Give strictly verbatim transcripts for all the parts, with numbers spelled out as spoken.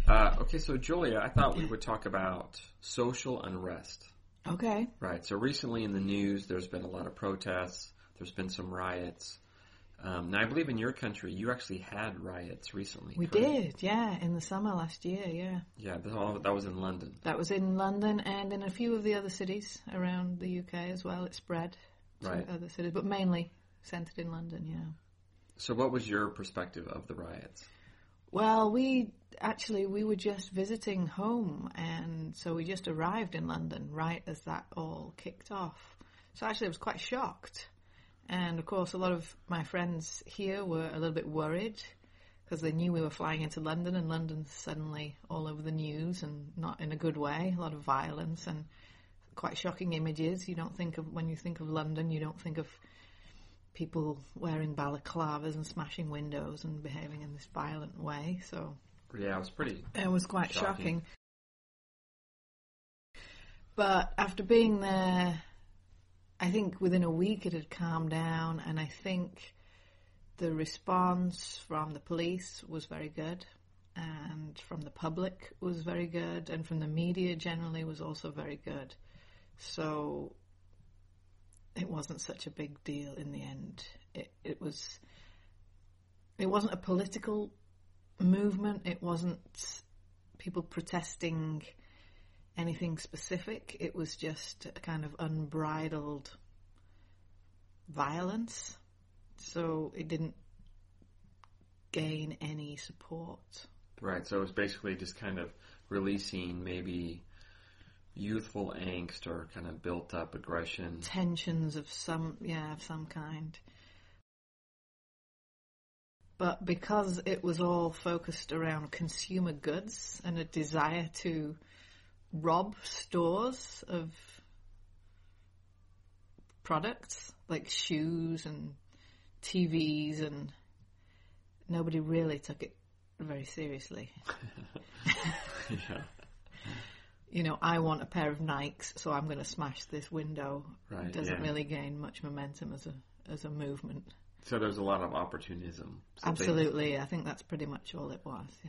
Uh, okay, so Julia, I thought we would talk about social unrest. Okay. Right. So recently in the news, there's been a lot of protests. There's been some riots. Um, now, I believe in your country, you actually had riots recently. We correct? did, yeah, in the summer last year, yeah. Yeah, that, all, that was in London. That was in London and in a few of the other cities around the U K as well. It spread to Right. other cities, but mainly centred in London, yeah. So what was your perspective of the riots? Well, we actually, we were just visiting home, and so we just arrived in London right as that all kicked off. So actually I was quite shocked. And of course, a lot of my friends here were a little bit worried because they knew we were flying into London, and London's suddenly all over the news, and not in a good way. A lot of violence and quite shocking images. You don't think of, when you think of London, you don't think of people wearing balaclavas and smashing windows and behaving in this violent way. So Yeah, it was pretty it was quite shocking. shocking. But after being there, I think within a week it had calmed down, and I think the response from the police was very good, and from the public was very good, and from the media generally was also very good. So it wasn't such a big deal in the end. It, it was. It wasn't a political movement. It wasn't people protesting anything specific. It was just a kind of unbridled violence. So it didn't gain any support. Right, so it was basically just kind of releasing maybe youthful angst or kind of built up aggression. Tensions of some, yeah, of some kind. But because it was all focused around consumer goods and a desire to rob stores of products like shoes and T Vs, and nobody really took it very seriously. Yeah. You know, I want a pair of Nikes, so I'm going to smash this window. Right, It doesn't yeah. really gain much momentum as a as a movement. So there's a lot of opportunism. So Absolutely, things- I think that's pretty much all it was, yeah.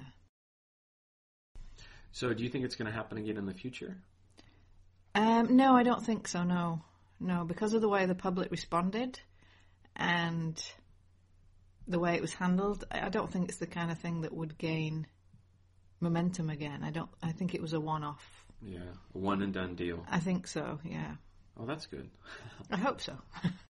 So do you think it's going to happen again in the future? Um, no, I don't think so, no. No, because of the way the public responded and the way it was handled, I I don't think it's the kind of thing that would gain momentum again. I don't. I think it was a one-off. Yeah, a one and done deal. I think so, yeah. Oh, that's good. I hope so.